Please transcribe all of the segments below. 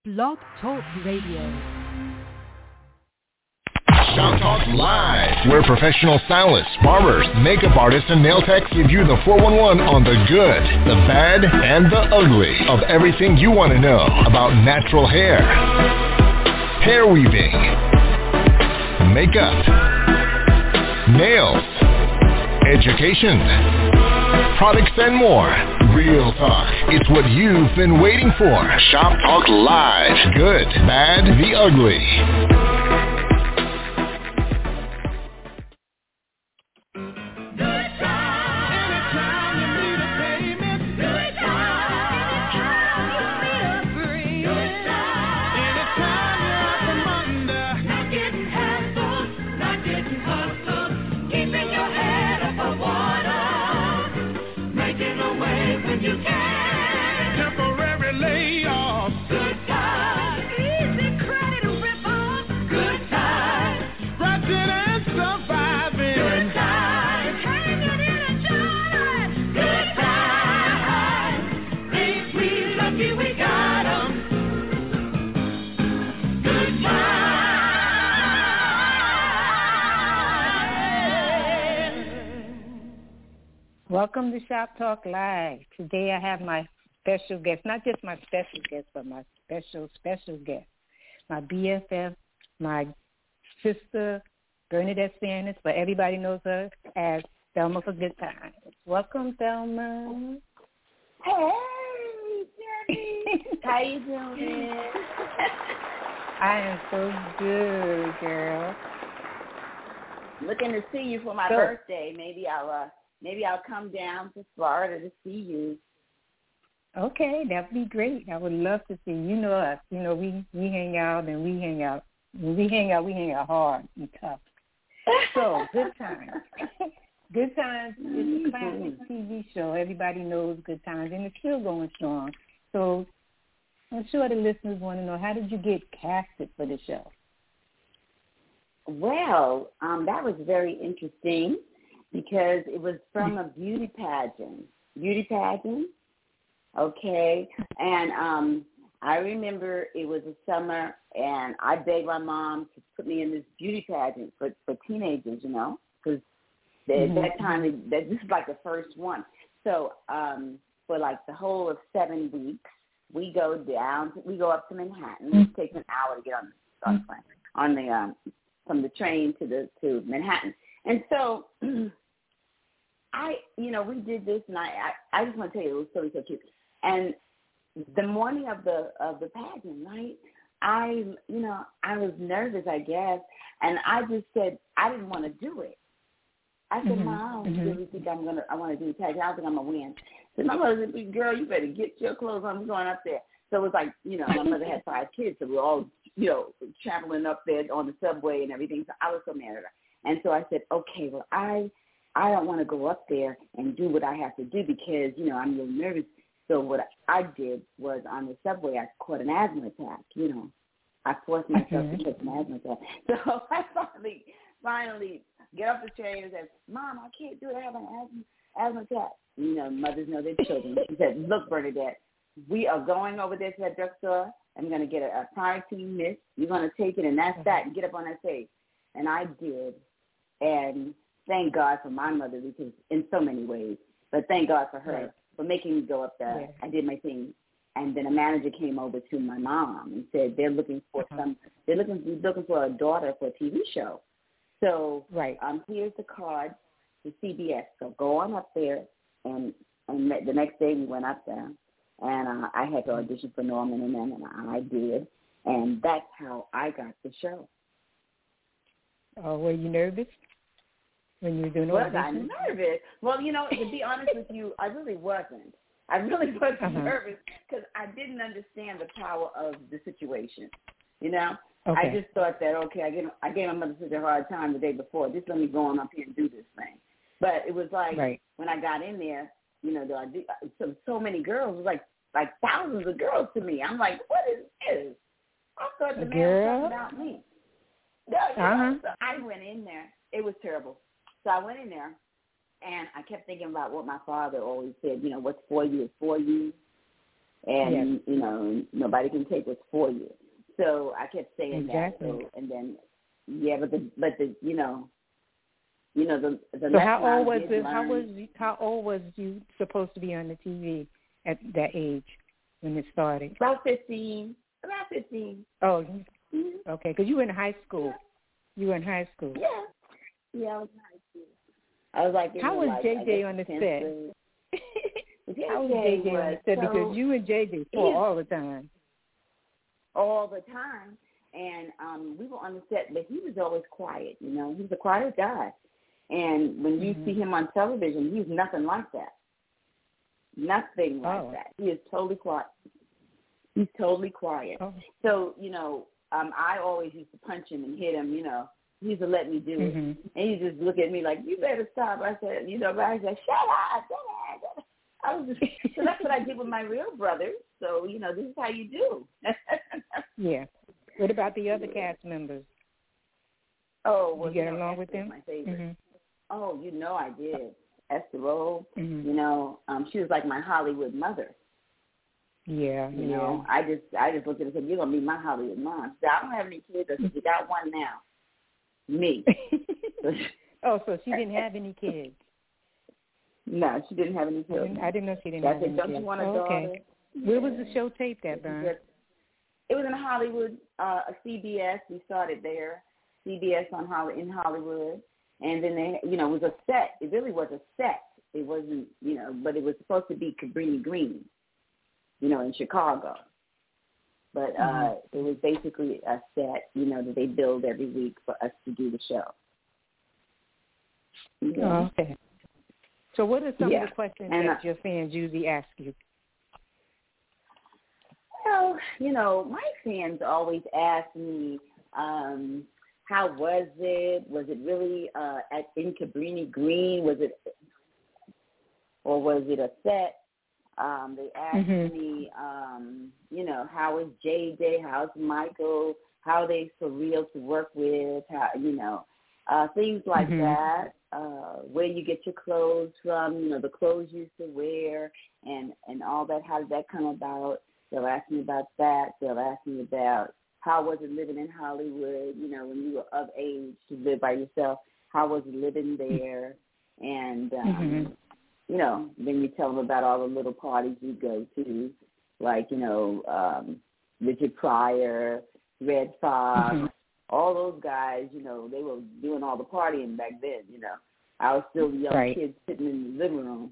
Blog Talk Radio. Shop Talk Live, where professional stylists, barbers, makeup artists, and nail techs give you the 411 on the good, the bad, and the ugly of everything you want to know about natural hair, hair weaving, makeup, nails, education, products, and more. Real talk. It's what you've been waiting for. Shop Talk Live. Good, bad, the ugly. Welcome to Shop Talk Live. Today I have my special guest, not just my special guest, but my special guest, my BFF, my sister, Bernadette Sanders, but everybody knows her as Thelma for Good Times. Welcome, Thelma. Hey, Jenny. How you doing? I am so good, girl. Looking to see you for my birthday. Maybe I'll come down to Florida to see you. Okay, that'd be great. I would love to see you. You know us. You know, we hang out and we hang out. When we hang out hard and tough. So, Good Times. Good Times is a classic TV show. Everybody knows Good Times, and it's still going strong. So I'm sure the listeners want to know, how did you get casted for the show? Well, that was very interesting, because it was from a beauty pageant, okay? And I remember it was a summer, and I begged my mom to put me in this beauty pageant for teenagers, you know, because at that time, this is like the first one. So for like the whole of 7 weeks, we go up to Manhattan. It takes an hour to get on the plane, from the train to Manhattan. And so we did this, and I just want to tell you, it was so cute. And the morning of the pageant, right, I was nervous, I guess, and I just said I didn't want to do it. I said, Mom, I don't really think I want to do the pageant. I don't think I'm going to win. So my mother said, girl, you better get your clothes on. We're going up there. So it was like, my mother had 5 kids, so we were all, traveling up there on the subway and everything. So I was so mad at her. And so I said, okay, well, I don't want to go up there and do what I have to do because, I'm really nervous. So what I did was on the subway, I caught an asthma attack, I forced myself to get an asthma attack. So I finally get off the train and said, Mom, I can't do it. I have an asthma attack. Mothers know their children. She said, look, Bernadette, we are going over there to that drugstore. I'm going to get a Priority mist. You're going to take it, and that's that, and get up on that stage. And I did. And thank God for my mother, because in so many ways, but thank God for her for making me go up there. I did my thing. And then a manager came over to my mom and said they're looking for they're looking for a daughter for a TV show. So here's the card to CBS. So go on up there. And the next day we went up there, and I had to audition for Norman and them, and I did. And that's how I got the show. Oh, were you nervous when you were doing audition? Was I nervous? Well, to be honest with you, I really wasn't. I really wasn't nervous because I didn't understand the power of the situation. I just thought that, okay, I gave my mother such a hard time the day before. Just let me go on up here and do this thing. But it was like when I got in there, so many girls, it was like thousands of girls to me. I'm like, what is this? I thought the man was talking about me. So I went in there. It was terrible. So I went in there, and I kept thinking about what my father always said, what's for you is for you. and nobody can take what's for you. So I kept saying that. So, and then, but the So how old was you supposed to be on the TV at that age when it started? About 15. Oh, okay. Because you were in high school. Yeah. Yeah, I was in high school. I was like, how was JJ on the set? How was JJ on the set? Because you and JJ fought all the time. All the time. And we were on the set, but he was always quiet, He was a quiet guy. And when you see him on television, he's nothing like that. Nothing like that. He is totally quiet. He's totally quiet. Oh. So, I always used to punch him and hit him, He used to let me do it. And he just look at me like, you better stop. I said, I said, shut up. So that's what I did with my real brothers. So, this is how you do. Yeah. What about the other cast members? Oh, well, you get along with them? My favorite. Oh, I did. Esther Roll, she was like my Hollywood mother. Yeah, I just looked at her and said, you're going to be my Hollywood mom. So I don't have any kids. I said, you got one now. Me. Oh, so she didn't have any kids? No, she didn't have any kids. I didn't know she didn't have any kids. Don't you want a daughter? Okay. Where was the show taped at, Bern? It was in Hollywood, CBS. We started there, CBS in Hollywood. And then they, it was a set. It really was a set. It wasn't, but it was supposed to be Cabrini Green, in Chicago. But it was basically a set, that they build every week for us to do the show. Oh, okay. So what are some of the questions that your fans usually ask you? Well, my fans always ask me, how was it? Was it really in Cabrini Green? Or was it a set? They asked me, how is JJ? How's Michael? How are they surreal to work with? How, things like that. Where you get your clothes from? The clothes you used to wear, and all that. How did that come about? They'll ask me about that. They'll ask me about how was it living in Hollywood, when you were of age to live by yourself. How was it living there? And, then you tell them about all the little parties you go to, like, Richard Pryor, Red Fox, all those guys, they were doing all the partying back then, I was still a young kid sitting in the living room.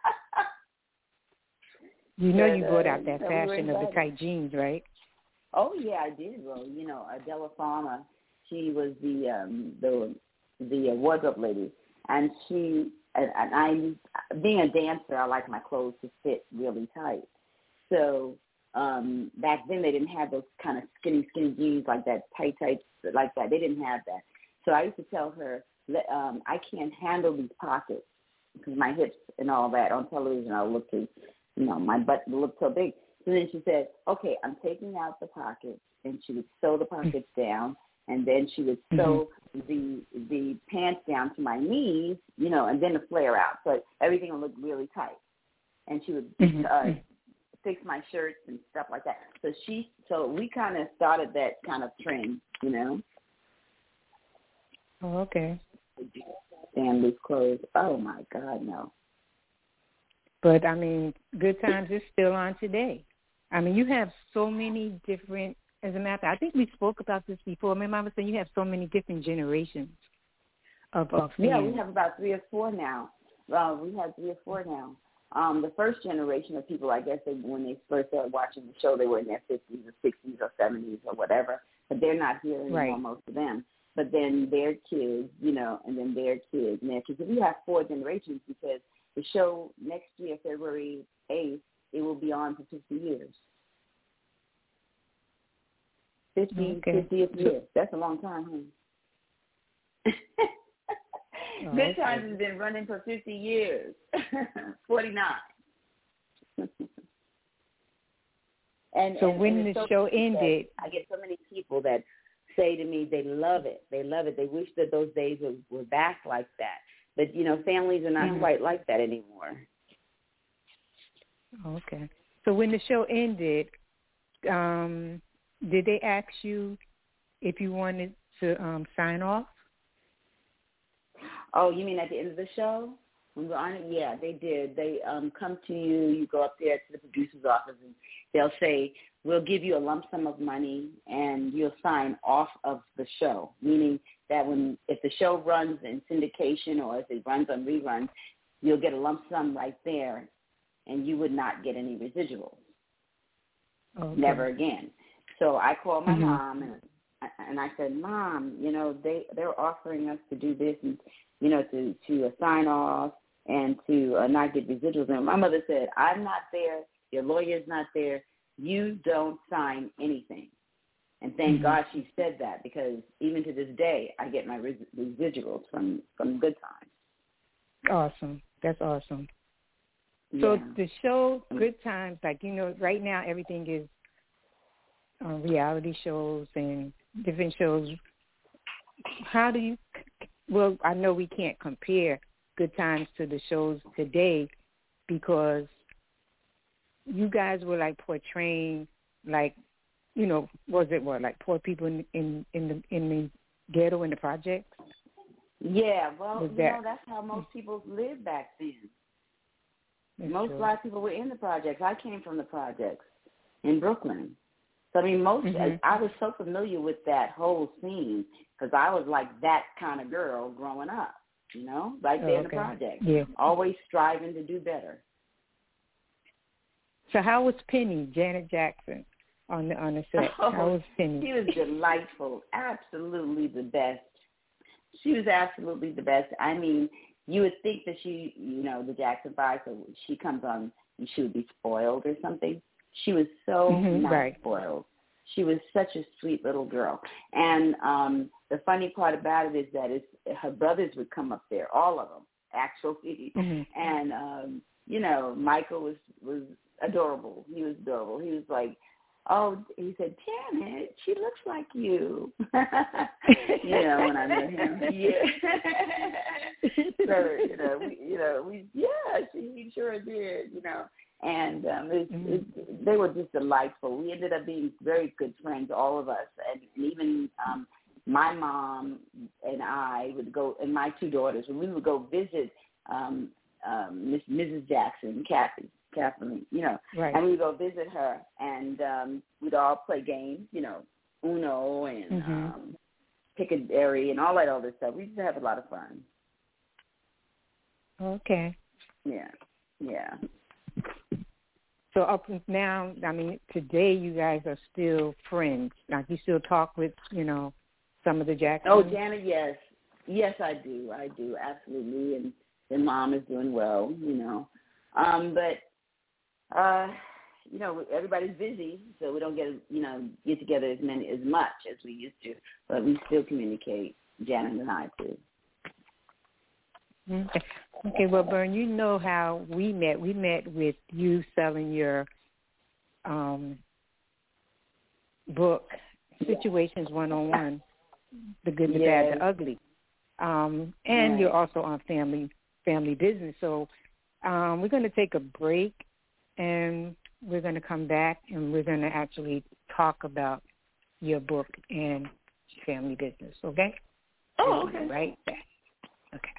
You brought out that fashion of the tight jeans, right? Oh yeah, I did. Well, Adela Farmer, she was the wardrobe lady, and I, being a dancer, I like my clothes to fit really tight. So back then they didn't have those kind of skinny jeans like that, tight like that. They didn't have that. So I used to tell her, I can't handle these pockets because my hips and all that on television, I look too, my butt looked so big. So then she said, okay, I'm taking out the pockets, and she would sew the pockets down, and then she would sew the pants down to my knees, and then the flare out. So everything would look really tight. And she would fix my shirts and stuff like that. So we kind of started that kind of trend, Oh, okay. Stand loose clothes. Oh, my God, no. But, Good Times is still on today. You have so many different, as a matter of fact, I think we spoke about this before. My mama said you have so many different generations of fans. Yeah, we have about 3 or 4 now. We have 3 or 4 now. The first generation of people, I guess, when they first started watching the show, they were in their 50s or 60s or 70s or whatever. But they're not here anymore, most of them. But then their kids, and then their kids and their kids. We have 4 generations because the show next year, February 8th, it will be on for 50 years. 50th year. That's a long time, huh? Good Times has been running for 50 years. 49. So when the show ended, I get so many people that say to me they love it. They love it. They wish that those days were back like that. But, families are not quite like that anymore. Okay. So when the show ended, did they ask you if you wanted to sign off? Oh, you mean at the end of the show? When we're on it? Yeah, they did. They come to you. You go up there to the producer's office, and they'll say, we'll give you a lump sum of money, and you'll sign off of the show, meaning that if the show runs in syndication or if it runs on reruns, you'll get a lump sum right there, and you would not get any residuals. Okay. Never again. So I called my mom, and I said, Mom, they're offering us to do this and, to sign off and to not get residuals. And my mother said, I'm not there. Your lawyer's not there. You don't sign anything. And thank God she said that, because even to this day, I get my residuals from Good Times. Awesome. That's awesome. So the show Good Times, right now everything is reality shows and different shows. How do you, I know we can't compare Good Times to the shows today, because you guys were portraying was it poor people in the ghetto, in the projects? Yeah, well, that's how most people lived back then. Most Black people were in the projects. I came from the projects in Brooklyn. So, I was so familiar with that whole scene because I was like that kind of girl growing up, right there in the project. Yeah. Always striving to do better. So how was Penny, Janet Jackson, on the set? How was Penny? She was delightful, absolutely the best. She was absolutely the best. You would think that she, the Jackson 5, so she comes on and she would be spoiled or something. She was so not spoiled. She was such a sweet little girl. And the funny part about it is that her brothers would come up there, all of them, actually. And, Michael was adorable. He was adorable. He was like, he said, Janet, she looks like you. When I met him. Yeah. So, he sure did, And they were just delightful. We ended up being very good friends, all of us. And even my mom and I would go, and my two daughters, and we would go visit Mrs. Jackson, Kathleen, and we would go visit her, and we'd all play games, Uno and Pictionary and all that other stuff. We used to have a lot of fun. Okay. Yeah. So up now, today you guys are still friends. Like, you still talk with, some of the Jacksons? Oh, Janet, yes. Yes, I do, absolutely. And their mom is doing well, But, everybody's busy, so we don't get together as much as we used to. But we still communicate, Janet and I, too. Okay, well, Vern, you know how we met. We met with you selling your book, Situations 101, The Good, the Bad, the Ugly. And you're also on Family Business. So we're going to take a break, and we're going to come back, and we're going to actually talk about your book and Family Business, okay? Oh, okay. Right back. Okay.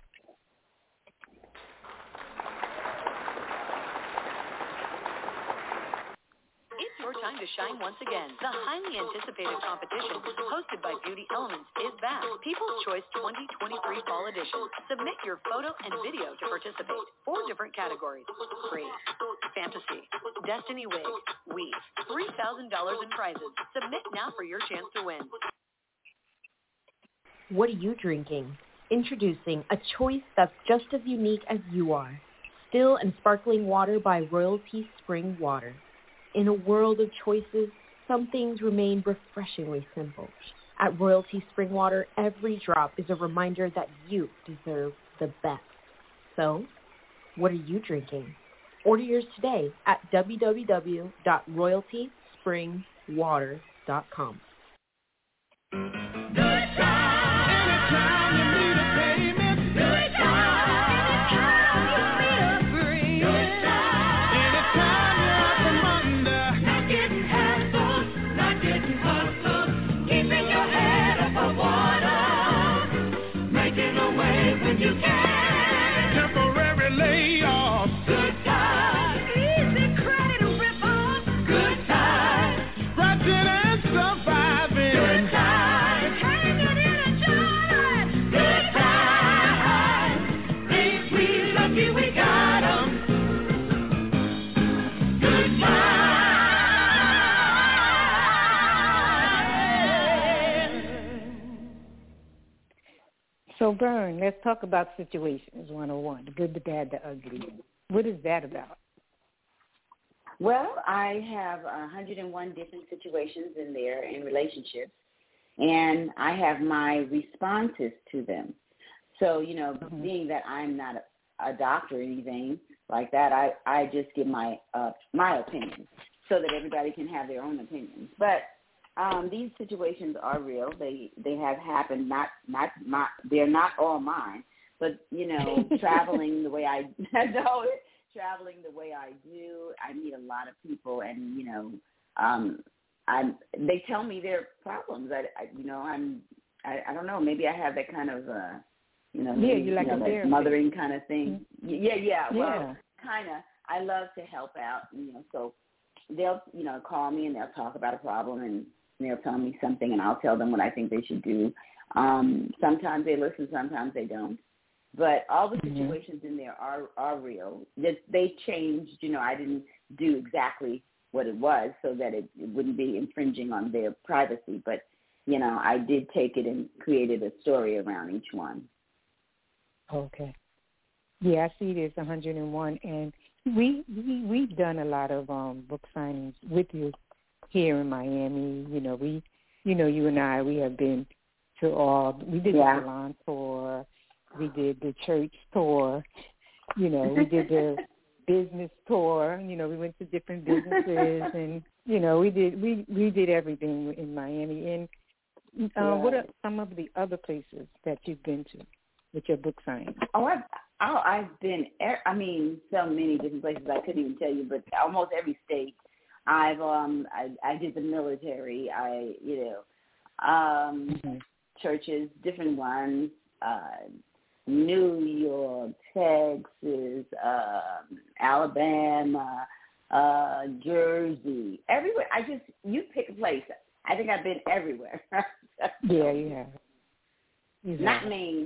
It's your time to shine once again. The highly anticipated competition hosted by Beauty Elements is back. People's Choice 2023 Fall Edition. Submit your photo and video to participate. 4 different categories. Free, fantasy, Destiny Wig, Weave. $3,000 in prizes. Submit now for your chance to win. What are you drinking? Introducing a choice that's just as unique as you are. Still and sparkling water by Royalty Spring Water. In a world of choices, some things remain refreshingly simple. At Royalty Spring Water, every drop is a reminder that you deserve the best. So, what are you drinking? Order yours today at www.royaltyspringwater.com. So, Vern, let's talk about Situations 101, the good, the bad, the ugly. What is that about? Well, I have 101 different situations in there in relationships, and I have my responses to them. So, being that I'm not a doctor or anything like that, I just give my opinion so that everybody can have their own opinions. But these situations are real. They have happened. They're not all mine. But traveling the way I know it, traveling the way I do, I meet a lot of people, and they tell me their problems. I don't know. Maybe I have that kind of you like a that mothering kind of thing. Yeah. Well, kind of. I love to help out. So they'll call me and they'll talk about a problem and they'll tell me something and I'll tell them what I think they should do. Sometimes they listen, sometimes they don't. But all the situations in there are real. They changed. I didn't do exactly what it was so that it wouldn't be infringing on their privacy. But, I did take it and created a story around each one. Okay. Yeah, I see there's 101. And we've done a lot of book signings with you here in Miami. You and I, we have been to all. We did the salon tour. We did the church tour. We did the business tour. We went to different businesses, and we did everything in Miami. And what are some of the other places that you've been to with your book signing? I've been. So many different places I couldn't even tell you, but almost every state. I did the military. Churches, different ones. New York, Texas, Alabama, Jersey, everywhere. You pick a place. I think I've been everywhere. Yeah, you have. Not Maine.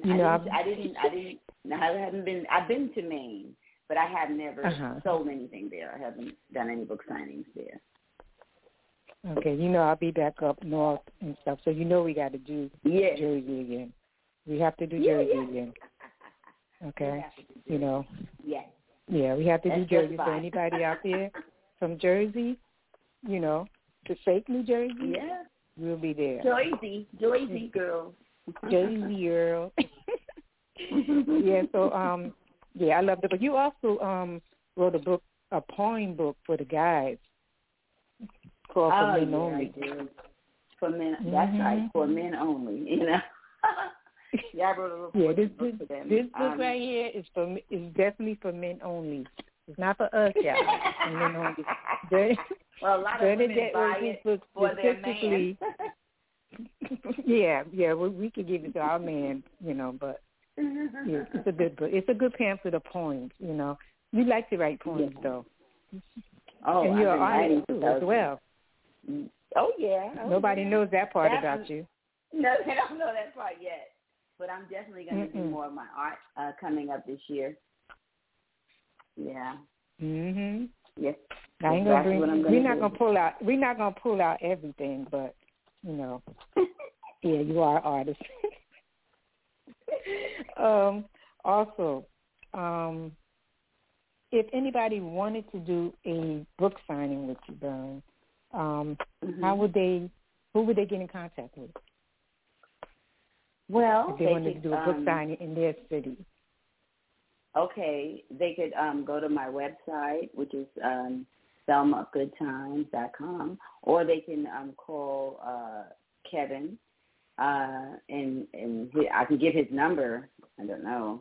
I've been to Maine, but I have never sold anything there. I haven't done any book signings there. Okay, I'll be back up north and stuff, so we got to do Jersey again. We have to do Jersey again. Okay, Yeah, we have to do Jersey. So anybody out there from Jersey, to fake New Jersey, we'll be there. Jersey girl. Jersey girl. Yeah, so, I love it. But you also wrote a poem book for the guys called For Men Only. I did. For men, that's right, for men only, Yeah, I wrote a little book for them. This book right here is definitely for men only. It's not for us, y'all. For men only. Well, a lot of women buy it for their man. Yeah, we could give it to our man, but it's a good book. It's a good pamphlet of poems, You like to write poems, though. Oh, and you're an artist, too, as well. Oh, yeah. Nobody knows that part about you. No, they don't know that part yet. But I'm definitely going to do more of my art coming up this year. Yeah. Mhm. Yes. I ain't gonna we're not gonna pull out everything, but you are an artist. Also, if anybody wanted to do a book signing with you, Vern, who would they get in contact with? Well, if they wanted to do a book signing in their city. Okay, they could go to my website, which is ThelmaGoodtimes.com, or they can call Kevin, and I can give his number. I don't know.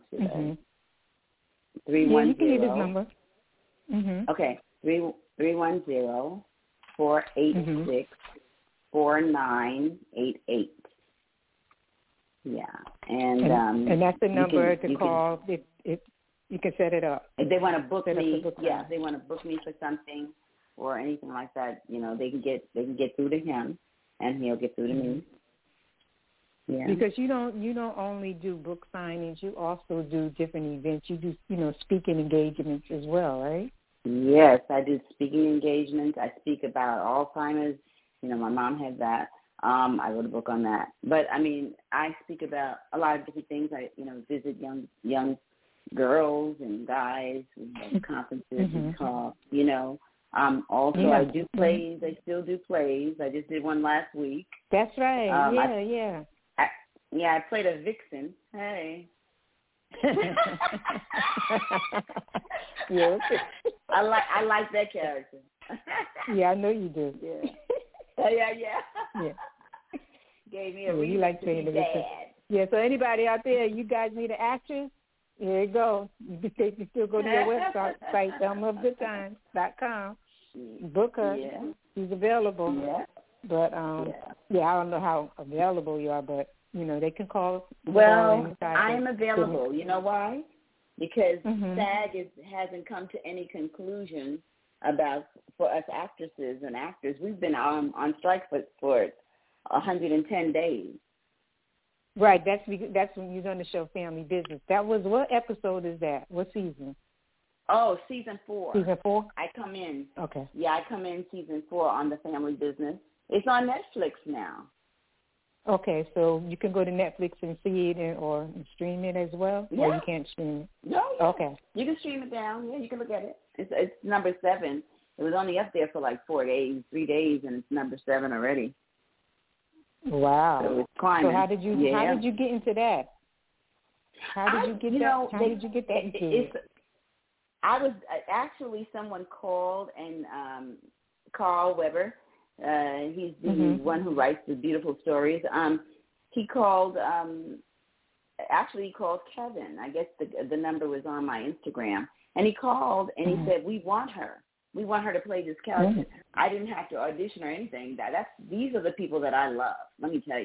310. Yeah, you can give his number. Okay, 310-486-6666. 4988. Yeah, and that's the number to call. You can set it up. If they want to book me, if they want to book me for something or anything like that, they can get through to him, and he'll get through to me. Yeah. Because you don't only do book signings, you also do different events. You do speaking engagements as well, right? Yes, I do speaking engagements. I speak about Alzheimer's. My mom had that. I wrote a book on that. But I speak about a lot of different things. I visit young girls and guys and conferences and talk. Also I do plays. I still do plays. I just did one last week. That's right. I played a vixen. Hey. Yes. I like that character. Yeah, I know you do. Yeah. Yeah. Gave me a reason you like playing the vixen. Yeah. So anybody out there, you guys need an actress? Here you go. You can still go to your website, ThelmaofGoodTimes.com. Book her. Yeah. She's available. Yeah. But I don't know how available you are, but they can call. Well, I'm available. You know why? Because SAG hasn't come to any conclusion for us actresses and actors. We've been on strike for 110 days. Right. That's when you're on the show Family Business. That was, what episode is that? What season? Oh, season 4. Season 4? I come in. Okay. Yeah, I come in season 4 on the Family Business. It's on Netflix now. Okay, so you can go to Netflix and see it or stream it as well? Yeah. Or you can't stream it? No. Yeah. Okay. You can stream it down. Yeah, you can look at it. It's number 7. It was only up there for like 3 days, and it's number 7 already. Wow. So it's climbing. So how did you get into that? How did you get that? How did you get that? I was actually, someone called, and Carl Weber, he's the one who writes the beautiful stories. He called. Actually, he called Kevin. I guess the number was on my Instagram, and he called and he said, "We want her. We want her to play this character." I didn't have to audition or anything. These are the people that I love. Let me tell you,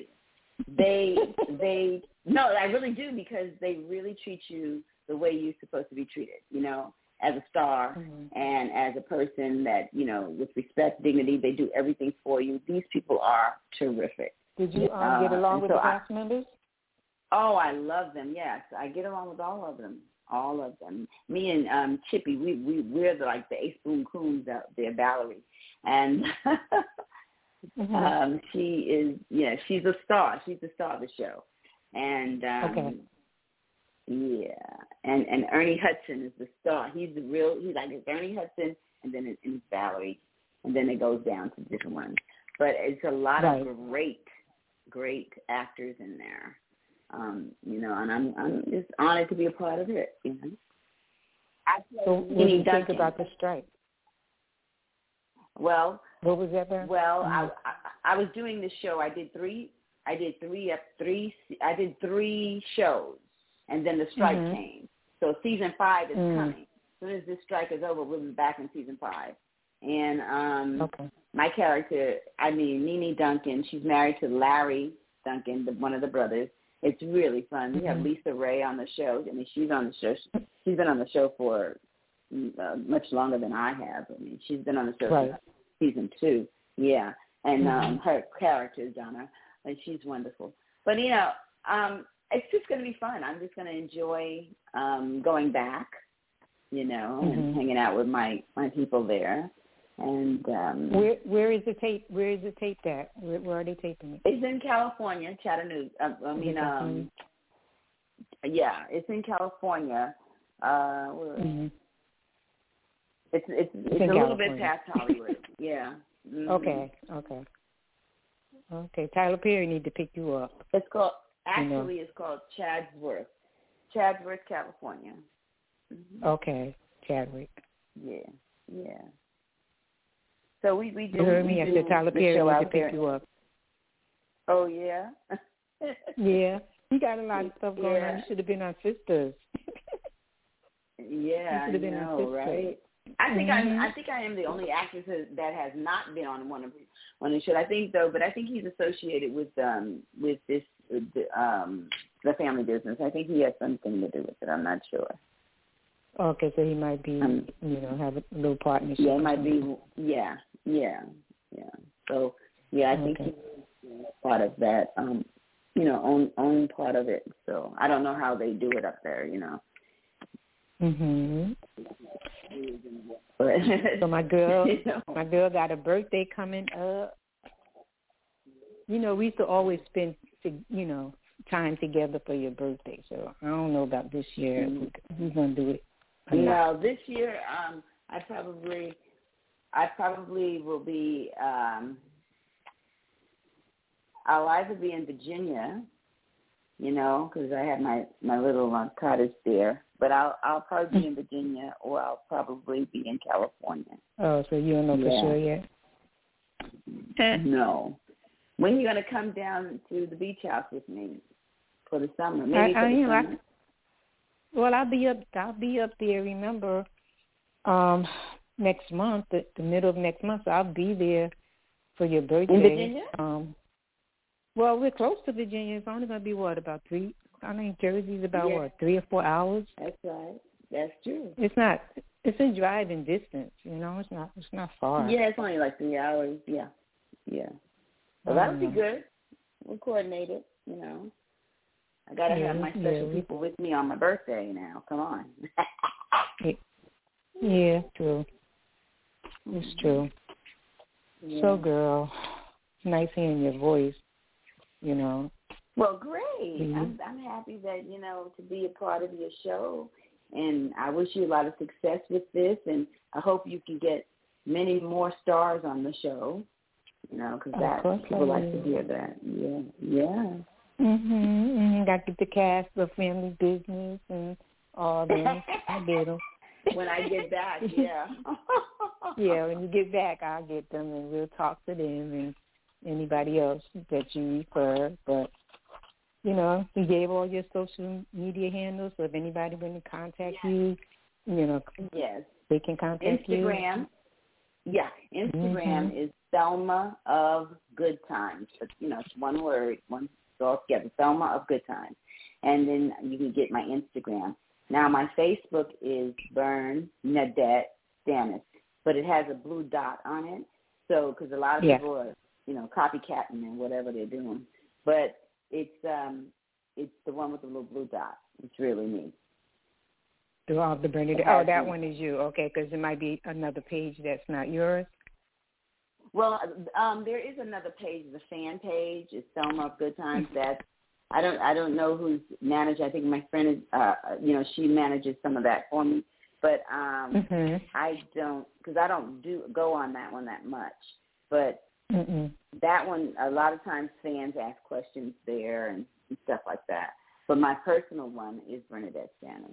no, I really do, because they really treat you the way you're supposed to be treated. As a star and as a person that, with respect, dignity, they do everything for you. These people are terrific. Did you get along with the cast members? Oh, I love them, yes. I get along with all of them. All of them. Me and Chippy, we're the ace boom coons out there, Valerie. And she's a star. She's the star of the show. And and Ernie Hudson is the star. He's like Ernie Hudson, and then it's Valerie, and then it goes down to different ones. But it's a lot of great actors in there. And I'm just honored to be a part of it. So what do you think about the strike? Well, what was that about? Well, I was doing this show. I did three shows, and then the strike came. So season 5 is coming. As soon as this strike is over, we'll be back in season 5. And my character, Nene Duncan, she's married to Larry Duncan, one of the brothers. It's really fun. We have Lisa Ray on the show. She's on the show. She's been on the show for much longer than I have. She's been on the show since season 2. Yeah. And her character is Donna, and she's wonderful. But, it's just going to be fun. I'm just going to enjoy going back, and hanging out with my people there. And where is the tape? Where is the tape at? Where are they taping it? It's in California, Chattanooga. It's in California. It's a little bit past Hollywood. Yeah. Mm-hmm. Okay. Tyler Perry need to pick you up. It's called Chadsworth, California. Mm-hmm. Okay, Chadwick. Yeah. So we do. You heard me. I said Tyler Perry need to pick you up. Oh yeah. Yeah, he got a lot of stuff going on. You should have been on Sisters. Yeah, I know, right? I think I am the only actress that has not been on one of the shows. I think he's associated with this the family business. I think he has something to do with it. I'm not sure. Okay, so he might be, have a little partnership. Yeah, it might be. Yeah. So I think he's part of that. Own part of it. So I don't know how they do it up there. Mhm. So my girl got a birthday coming up. We used to always spend, time together for your birthday. So I don't know about this year. We're gonna do it. No, this year I probably will be. I'll either be in Virginia, because I have my little cottage there. But I'll probably be in Virginia, or I'll probably be in California. Oh, so you don't know for sure yet? No. When are you going to come down to the beach house with me for the summer? Summer? Well, I'll be up there. Remember, next month, the middle of next month. So I'll be there for your birthday. In Virginia? Well, we're close to Virginia. It's only going to be about 3. I think Jersey's about 3 or 4 hours. That's right. That's true. It's not. It's in driving distance. It's not far. Yeah, it's only like 3 hours. Yeah. Well, that'll be good. We'll coordinate it. I gotta have my special people with me on my birthday now. Come on. Yeah, true. It's true. Yeah. So, girl, nice hearing your voice. Well, great. Mm-hmm. I'm happy that, to be a part of your show, and I wish you a lot of success with this, and I hope you can get many more stars on the show, because people like to hear that. Yeah. Mm-hmm. Got to get the cast of Family Business and all that. I get them. When I get back, yeah. Yeah, when you get back, I'll get them, and we'll talk to them and anybody else that you refer, but you gave all your social media handles, so if anybody want to contact you, yes, they can contact you. Instagram is Thelma of Good Times. It's one word, one all together, Thelma of Good Times, and then you can get my Instagram. Now my Facebook is Bernadette Stannis, but it has a blue dot on it, so because a lot of people are copycatting and whatever they're doing, but it's the one with the little blue dot. It's really me. The Bernadette. Oh, that one is you. Okay, because there might be another page that's not yours. Well, there is another page, the fan page. It's Thelma of Good Times. That's I don't know who's managed. I think my friend is. She manages some of that for me. But I don't, because I don't go on that one that much. But that one, a lot of times fans ask questions there and stuff like that. But my personal one is Bernadette Stannis.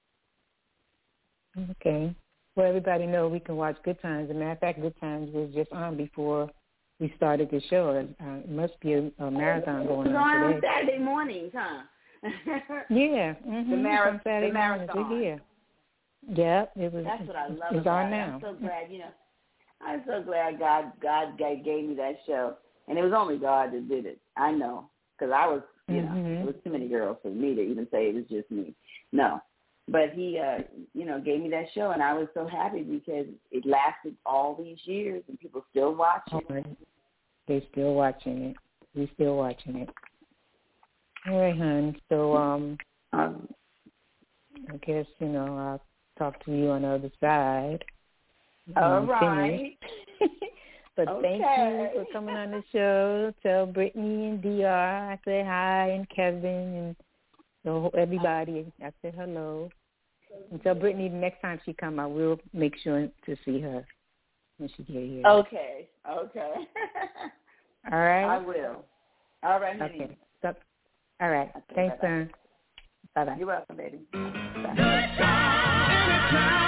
Okay. Well, everybody know we can watch Good Times. As a matter of fact, Good Times was just on before we started the show. It must be a marathon going on today. On Saturday mornings, huh? Yeah. The marathon. We're here. Yep. That's what I love it's about on it. now. I'm so glad God gave me that show. And it was only God that did it. I know. Because I was, it was too many girls for me to even say it was just me. No. But he, gave me that show, and I was so happy because it lasted all these years, and people still watch it. Oh, they're still watching it. We're still watching it. All right, hon. So, I guess, I'll talk to you on the other side. All right. But thank you for coming on the show. Tell Brittany and DR I said hi, and Kevin, and everybody. I said hello. And tell Brittany the next time she come, I will make sure to see her when she get here. Okay. All right? I will. All right, honey. Okay. So, all right. Okay, thanks, son. Bye-bye. You're welcome, baby. Bye.